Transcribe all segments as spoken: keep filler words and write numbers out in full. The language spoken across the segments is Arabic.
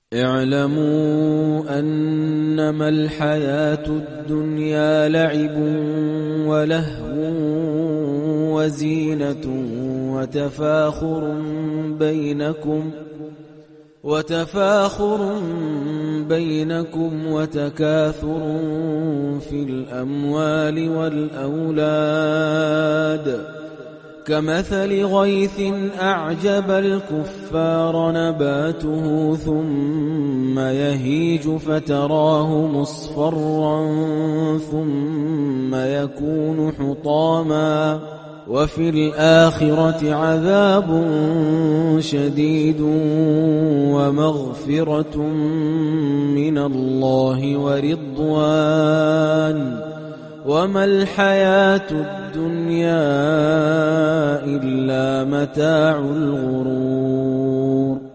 اعلموا أنما الحياة الدنيا لعب ولهو وزينة وتفاخر بينكم وتفاخر بينكم وتكاثر في الأموال والأولاد كمثل غيث أعجب الكفار نباته ثم يهيج فتراه مصفرا ثم يكون حطاما وفي الآخرة عذاب شديد ومغفرة من الله ورضوان وما الحياة الدنيا إلا متاع الغرور.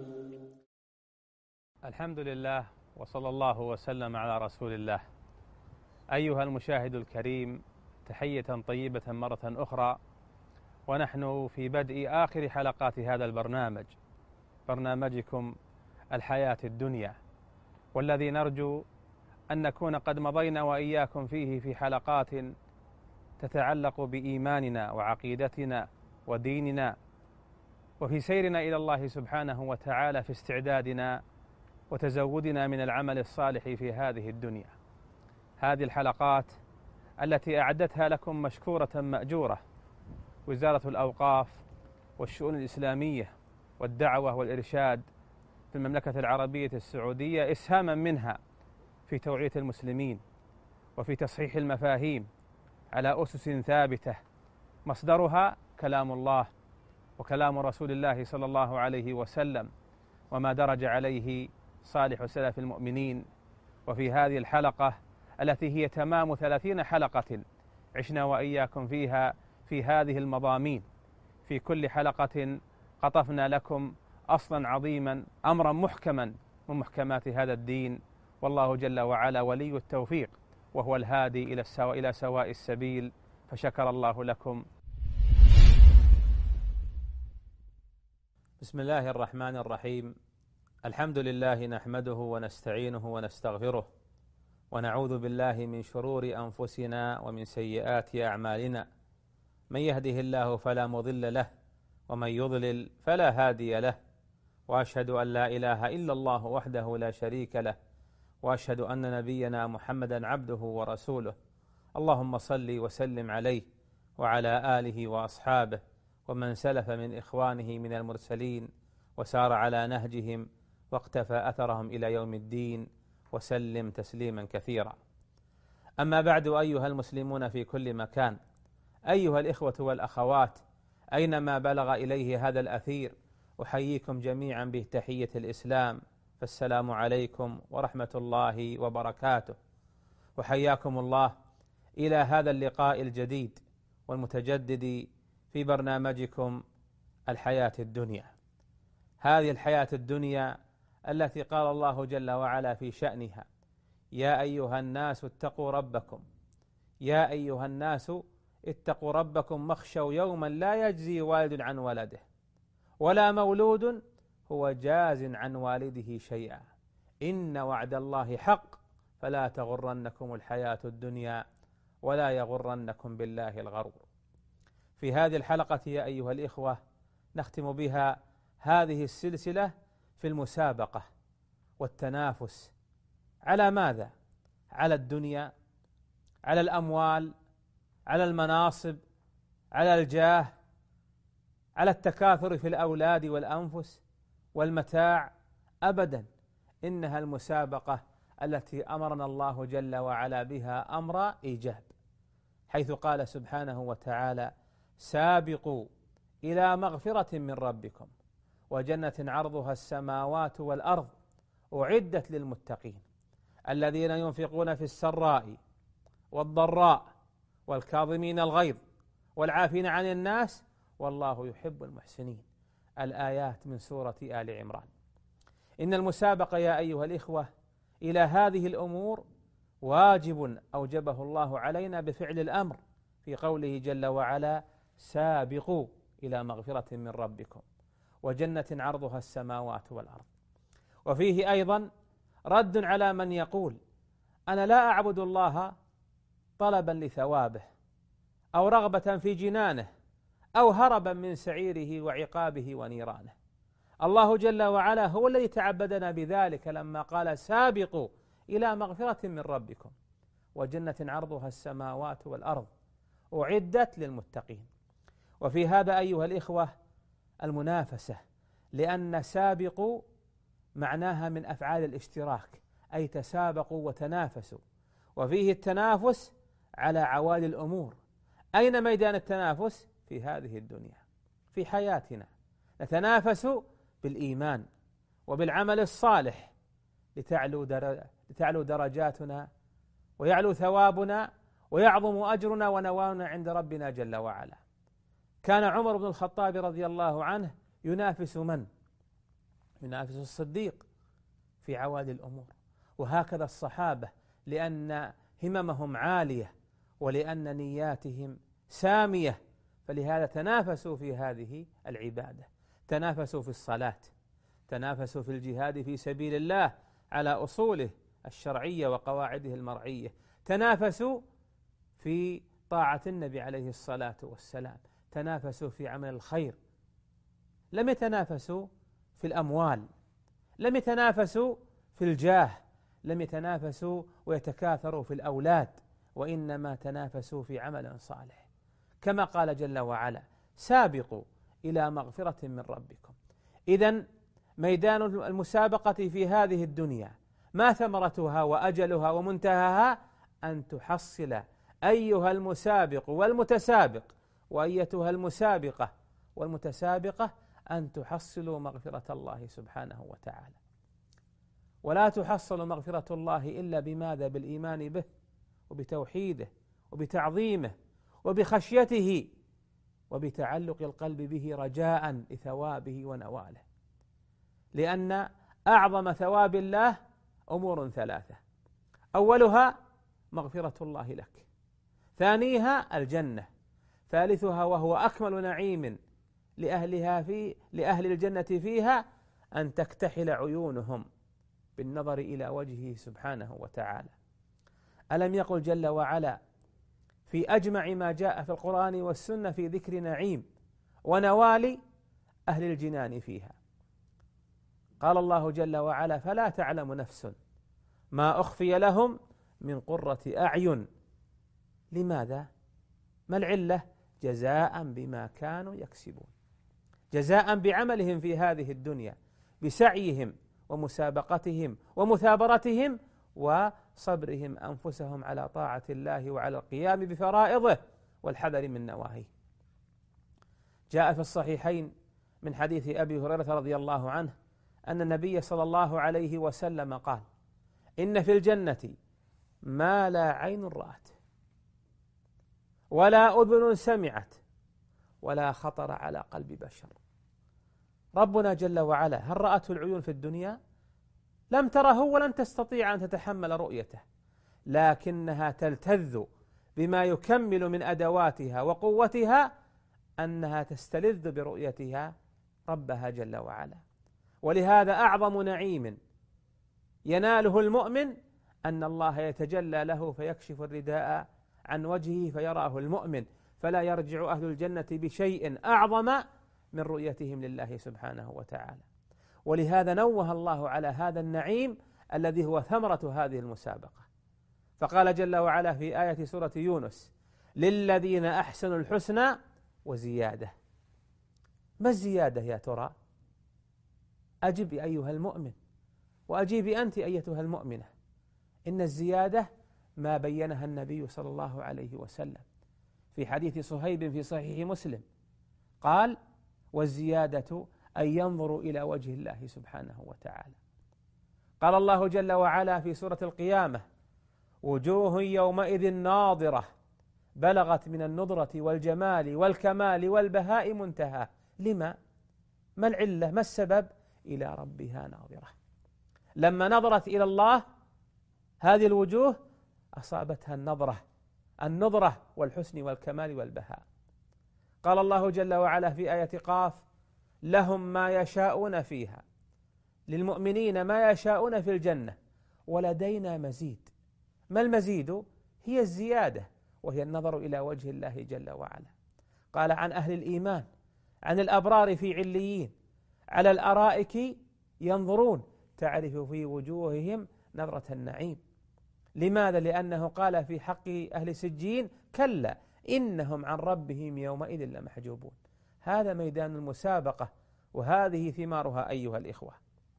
الحمد لله وصلى الله وسلم على رسول الله. أيها المشاهد الكريم، تحية طيبة مرة أخرى، ونحن في بدء آخر حلقات هذا البرنامج، برنامجكم الحياة الدنيا، والذي نرجو أن نكون قد مضينا وإياكم فيه في حلقات تتعلق بإيماننا وعقيدتنا وديننا، وفي سيرنا إلى الله سبحانه وتعالى في استعدادنا وتزودنا من العمل الصالح في هذه الدنيا. هذه الحلقات التي أعدتها لكم مشكورة مأجورة وزارة الأوقاف والشؤون الإسلامية والدعوة والإرشاد في المملكة العربية السعودية، إسهاما منها في توعية المسلمين وفي تصحيح المفاهيم على أسس ثابتة مصدرها كلام الله وكلام رسول الله صلى الله عليه وسلم وما درج عليه صالح سلف المؤمنين. وفي هذه الحلقة التي هي تمام ثلاثين حلقة عشنا وإياكم فيها في هذه المضامين، في كل حلقة قطفنا لكم أصلا عظيما، أمرا محكما من محكمات هذا الدين، والله جل وعلا ولي التوفيق وهو الهادي إلى السواء إلى سواء السبيل، فشكر الله لكم. بسم الله الرحمن الرحيم. الحمد لله نحمده ونستعينه ونستغفره، ونعوذ بالله من شرور أنفسنا ومن سيئات أعمالنا، من يهده الله فلا مضل له ومن يضلل فلا هادي له، وأشهد أن لا إله إلا الله وحده لا شريك له، وأشهد أن نبينا محمدا عبده ورسوله. اللهم صل وسلم عليه وعلى آله وأصحابه ومن سلف من إخوانه من المرسلين وسار على نهجهم واقتفى أثرهم إلى يوم الدين، وسلم تسليما كثيرا. أما بعد، أيها المسلمون في كل مكان، أيها الإخوة والأخوات أينما بلغ إليه هذا الأثير، أحييكم جميعا بتحية الإسلام، فالسلام عليكم ورحمة الله وبركاته. وحياكم الله إلى هذا اللقاء الجديد والمتجدد في برنامجكم الحياة الدنيا. هذه الحياة الدنيا التي قال الله جل وعلا في شأنها: يا أيها الناس اتقوا ربكم يا أيها الناس اتقوا ربكم واخشوا يوما لا يجزي والد عن ولده ولا مولود هو جاز عن والده شيئا إن وعد الله حق فلا تغرنكم الحياة الدنيا ولا يغرنكم بالله الغرور. في هذه الحلقة يا أيها الإخوة نختم بها هذه السلسلة في المسابقة والتنافس على ماذا؟ على الدنيا، على الأموال، على المناصب، على الجاه، على التكاثر في الأولاد والأنفس والمتاع. أبدا، إنها المسابقة التي أمرنا الله جل وعلا بها أمر إيجاب، حيث قال سبحانه وتعالى: سابقوا إلى مغفرة من ربكم وجنة عرضها السماوات والأرض أعدت للمتقين الذين ينفقون في السراء والضراء والكاظمين الغيظ والعافين عن الناس والله يحب المحسنين. الآيات من سورة آل عمران. إن المسابقة يا أيها الإخوة إلى هذه الأمور واجب أوجبه الله علينا بفعل الأمر في قوله جل وعلا: سابقوا إلى مغفرة من ربكم وجنة عرضها السماوات والأرض. وفيه أيضا رد على من يقول أنا لا أعبد الله طلبا لثوابه أو رغبة في جنانه أو هربا من سعيره وعقابه ونيرانه. الله جل وعلا هو الذي تعبدنا بذلك لما قال سابقوا إلى مغفرة من ربكم وجنة عرضها السماوات والأرض أعدت للمتقين. وفي هذا أيها الإخوة المنافسة، لأن سابقوا معناها من أفعال الاشتراك، أي تسابقوا وتنافسوا، وفيه التنافس على عوالي الأمور. أين ميدان التنافس؟ في هذه الدنيا، في حياتنا نتنافس بالإيمان وبالعمل الصالح لتعلو, در... لتعلو درجاتنا ويعلو ثوابنا ويعظم أجرنا ونوالنا عند ربنا جل وعلا. كان عمر بن الخطاب رضي الله عنه ينافس من؟ ينافس الصديق في عوالي الأمور، وهكذا الصحابة، لأن هممهم عالية ولأن نياتهم سامية، فلهذا تنافسوا في هذه العبادة، تنافسوا في الصلاة، تنافسوا في الجهاد في سبيل الله على أصوله الشرعية وقواعده المرعية، تنافسوا في طاعة النبي عليه الصلاة والسلام، تنافسوا في عمل الخير. لم يتنافسوا في الأموال، لم يتنافسوا في الجاه، لم يتنافسوا ويتكاثروا في الأولاد، وإنما تنافسوا في عمل صالح، كما قال جل وعلا سابقوا إلى مغفرة من ربكم. إذن ميدان المسابقة في هذه الدنيا ما ثمرتها وأجلها ومنتهاها؟ أن تحصل أيها المسابق والمتسابق وأيتها المسابقة والمتسابقة أن تحصلوا مغفرة الله سبحانه وتعالى. ولا تحصل مغفرة الله إلا بماذا؟ بالإيمان به وبتوحيده وبتعظيمه وبخشيته وبتعلق القلب به رجاء لثوابه ونواله. لأن أعظم ثواب الله أمور ثلاثة: أولها مغفرة الله لك، ثانيها الجنة، ثالثها وهو أكمل نعيم لأهلها في لأهل الجنة فيها أن تكتحل عيونهم بالنظر إلى وجهه سبحانه وتعالى. ألم يقل جل وعلا في أجمع ما جاء في القرآن والسنة في ذكر نعيم ونوال أهل الجنان فيها؟ قال الله جل وعلا فلا تعلم نفس ما أخفي لهم من قرة أعين. لماذا؟ ما العلة؟ جزاء بما كانوا يكسبون، جزاء بعملهم في هذه الدنيا، بسعيهم ومسابقتهم ومثابرتهم وصبرهم أنفسهم على طاعة الله وعلى القيام بفرائضه والحذر من نواهيه. جاء في الصحيحين من حديث أبي هريرة رضي الله عنه أن النبي صلى الله عليه وسلم قال إن في الجنة ما لا عين رأت ولا أذن سمعت ولا خطر على قلب بشر. ربنا جل وعلا هل رأته العيون في الدنيا؟ لم تره ولن تستطيع أن تتحمل رؤيته، لكنها تلتذ بما يكمل من أدواتها وقوتها أنها تستلذ برؤيتها ربها جل وعلا. ولهذا أعظم نعيم يناله المؤمن أن الله يتجلى له فيكشف الرداء عن وجهه فيراه المؤمن، فلا يرجع أهل الجنة بشيء أعظم من رؤيتهم لله سبحانه وتعالى. ولهذا نوه الله على هذا النعيم الذي هو ثمرة هذه المسابقة، فقال جل وعلا في آية سورة يونس للذين أحسنوا الحسنى وزيادة. ما الزيادة يا ترى؟ أجب أيها المؤمن وأجيبي أنت أيتها المؤمنة. إن الزيادة ما بينها النبي صلى الله عليه وسلم في حديث صهيب في صحيح مسلم، قال والزيادة أن ينظروا إلى وجه الله سبحانه وتعالى. قال الله جل وعلا في سورة القيامة وجوه يومئذ ناظرة بلغت من النضرة والجمال والكمال والبهاء منتهى. لما؟ ما العلة؟ ما السبب؟ إلى ربها ناظرة. لما نظرت إلى الله هذه الوجوه أصابتها النظرة النظرة والحسن والكمال والبهاء. قال الله جل وعلا في آية قاف لهم ما يشاءون فيها للمؤمنين ما يشاءون في الجنة ولدينا مزيد. ما المزيد؟ هي الزيادة، وهي النظر إلى وجه الله جل وعلا. قال عن أهل الإيمان عن الأبرار في عليين على الأرائك ينظرون تعرف في وجوههم نظرة النعيم. لماذا؟ لأنه قال في حق أهل سجين كلا إنهم عن ربهم يومئذ لمحجوبون. هذا ميدان المسابقة، وهذه ثمارها أيها الإخوة.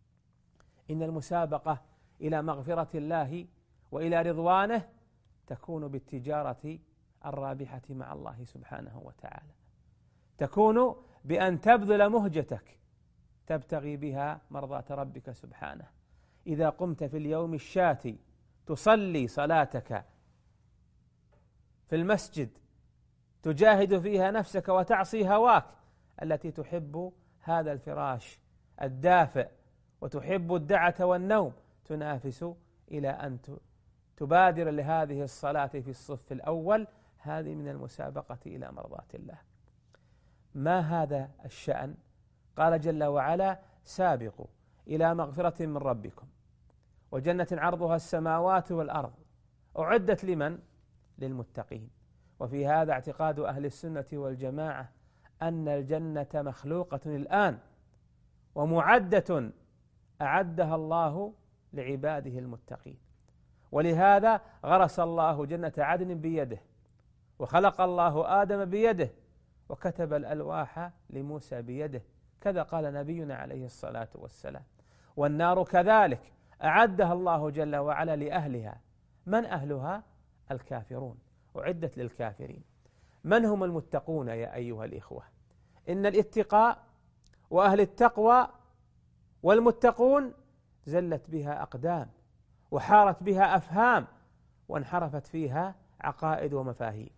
إن المسابقة إلى مغفرة الله وإلى رضوانه تكون بالتجارة الرابحة مع الله سبحانه وتعالى، تكون بأن تبذل مهجتك تبتغي بها مرضاة ربك سبحانه. إذا قمت في اليوم الشاتي تصلي صلاتك في المسجد تجاهد فيها نفسك وتعصي هواك التي تحب هذا الفراش الدافئ وتحب الدعة والنوم، تنافس إلى أن تبادر لهذه الصلاة في الصف الأول، هذه من المسابقة إلى مرضاة الله. ما هذا الشأن؟ قال جل وعلا سابقوا إلى مغفرة من ربكم وجنة عرضها السماوات والأرض أعدت لمن؟ للمتقين. وفي هذا اعتقاد أهل السنة والجماعة أن الجنة مخلوقة الآن ومعدة أعدها الله لعباده المتقين. ولهذا غرس الله جنة عدن بيده، وخلق الله آدم بيده، وكتب الألواح لموسى بيده، كذا قال نبينا عليه الصلاة والسلام. والنار كذلك أعدها الله جل وعلا لأهلها. من أهلها؟ الكافرون، أعدت للكافرين. من هم المتقون يا أيها الإخوة؟ إن الاتقاء وأهل التقوى والمتقون زلت بها أقدام وحارت بها أفهام وانحرفت فيها عقائد ومفاهيم.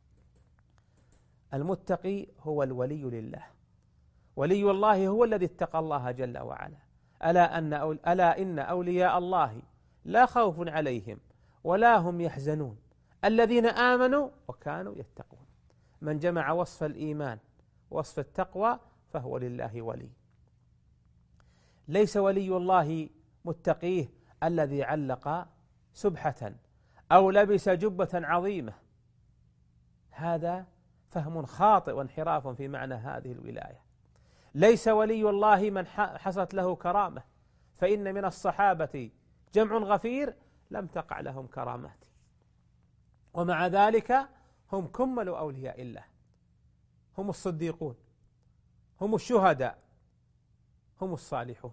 المتقي هو الولي لله، ولي الله هو الذي اتقى الله جل وعلا. ألا, أن أول ألا إن أولياء الله لا خوف عليهم ولا هم يحزنون الذين آمنوا وكانوا يتقون. من جمع وصف الإيمان وصف التقوى فهو لله ولي. ليس ولي الله متقيه الذي علق سبحة أو لبس جبة عظيمة، هذا فهم خاطئ وانحراف في معنى هذه الولاية. ليس ولي الله من حصلت له كرامة، فإن من الصحابة جمع غفير لم تقع لهم كرامات، ومع ذلك هم كمل أولياء الله، هم الصديقون، هم الشهداء، هم الصالحون.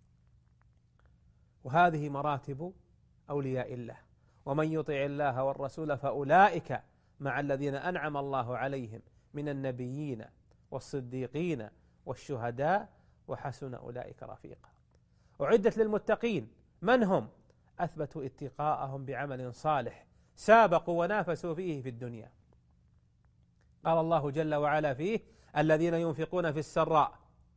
وهذه مراتب أولياء الله. ومن يطع الله والرسول فأولئك مع الذين أنعم الله عليهم من النبيين والصديقين والشهداء وحسن أولئك رفيقا. أعدت للمتقين. من هم؟ أثبتوا اتقاءهم بعمل صالح، سابقوا ونافسوا فيه في الدنيا. قال الله جل وعلا فيه الذين ينفقون في السراء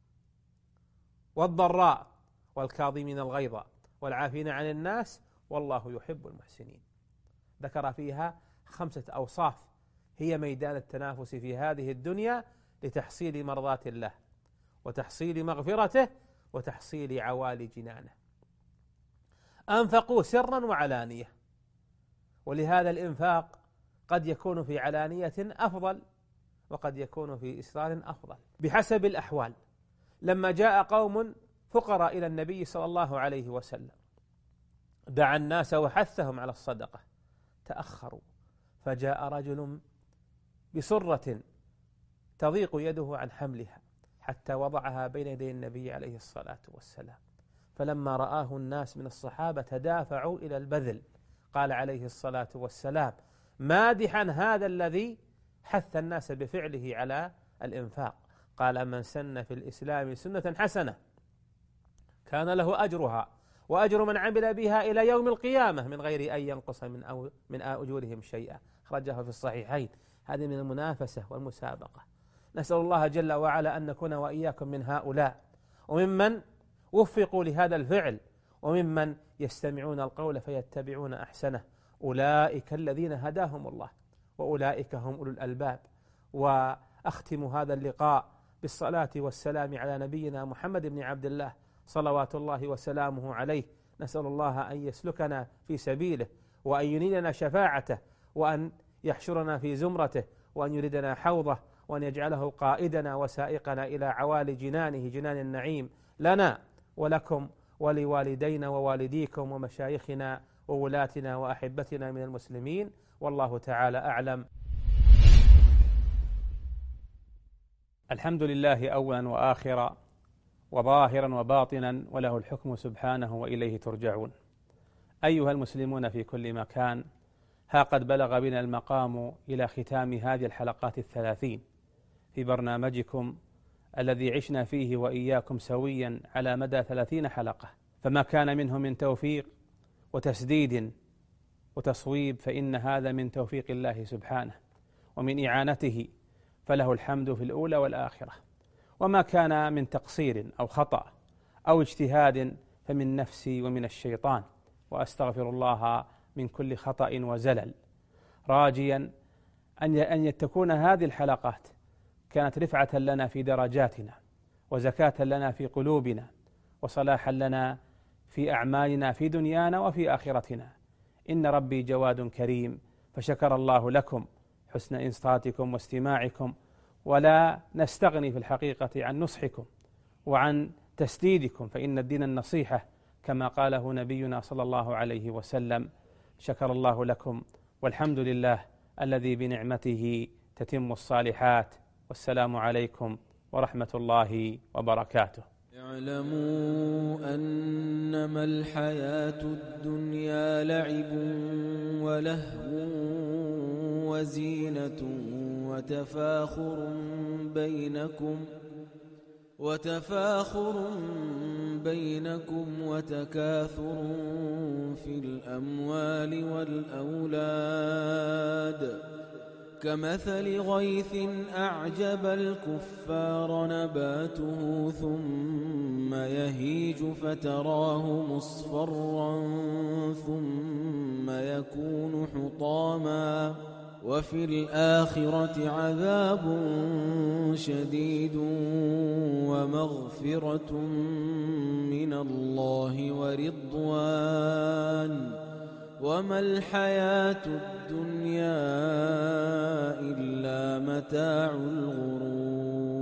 والضراء والكاظمين الغيظ والعافين عن الناس والله يحب المحسنين. ذكر فيها خمسة أوصاف هي ميدان التنافس في هذه الدنيا لتحصيل مرضاة الله وتحصيل مغفرته وتحصيل عوالي جنانه. أنفقوا سرا وعلانية، ولهذا الإنفاق قد يكون في علانية أفضل وقد يكون في إسرار أفضل بحسب الأحوال. لما جاء قوم فقراء إلى النبي صلى الله عليه وسلم دعا الناس وحثهم على الصدقة، تأخروا، فجاء رجل بسرة تضيق يده عن حملها حتى وضعها بين يدي النبي عليه الصلاة والسلام. فلما رآه الناس من الصحابة تدافعوا إلى البذل، قال عليه الصلاة والسلام مادحا هذا الذي حث الناس بفعله على الإنفاق، قال من سن في الإسلام سنة حسنة كان له أجرها وأجر من عمل بها إلى يوم القيامة من غير أن ينقص من أو من أجورهم شيئا. خرجها في الصحيحين. هذه من المنافسة والمسابقة. نسأل الله جل وعلا أن نكون وإياكم من هؤلاء، وممن وفقوا لهذا الفعل، وممن يستمعون القول فيتبعون أحسنه. أولئك الذين هداهم الله وأولئك هم أولو الألباب. وأختم هذا اللقاء بالصلاة والسلام على نبينا محمد بن عبد الله صلوات الله وسلامه عليه. نسأل الله أن يسلكنا في سبيله، وأن ينيلنا شفاعته، وأن يحشرنا في زمرته، وأن يردنا حوضه، وأن يجعله قائدنا وسائقنا إلى عوالي جنانه، جنان النعيم، لنا ولكم ولوالدينا ووالديكم ومشايخنا وولاتنا وأحبتنا من المسلمين، والله تعالى أعلم. الحمد لله أولا وآخرا وظاهرا وباطنا، وله الحكم سبحانه وإليه ترجعون. أيها المسلمون في كل مكان، ها قد بلغ بنا المقام إلى ختام هذه الحلقات الثلاثين في برنامجكم الذي عشنا فيه وإياكم سويا على مدى ثلاثين حلقة، فما كان منه من توفيق وتسديد وتصويب فإن هذا من توفيق الله سبحانه ومن إعانته، فله الحمد في الأولى والآخرة. وما كان من تقصير أو خطأ أو اجتهاد فمن نفسي ومن الشيطان، وأستغفر الله من كل خطأ وزلل، راجيا أن تكون هذه الحلقات كانت رفعة لنا في درجاتنا، وزكاة لنا في قلوبنا، وصلاحا لنا في أعمالنا في دنيانا وفي آخرتنا. إن ربي جواد كريم، فشكر الله لكم حسن إنصاتكم واستماعكم، ولا نستغني في الحقيقة عن نصحكم وعن تسديدكم، فإن الدين النصيحة كما قاله نبينا صلى الله عليه وسلم. شكر الله لكم، والحمد لله الذي بنعمته تتم الصالحات، والسلام عليكم ورحمة الله وبركاته. اعلموا أنما الحياة الدنيا لعب ولهو وزينة وتفاخر بينكم وتفاخر بينكم وتكاثر في الأموال والأولاد، كمثل غيث أعجب الكفار نباته ثم يهيج فتراه مصفرا ثم يكون حطاما، وفي الآخرة عذاب شديد ومغفرة من الله ورضوان، وما الحياة الدنيا إلا متاع الغرور.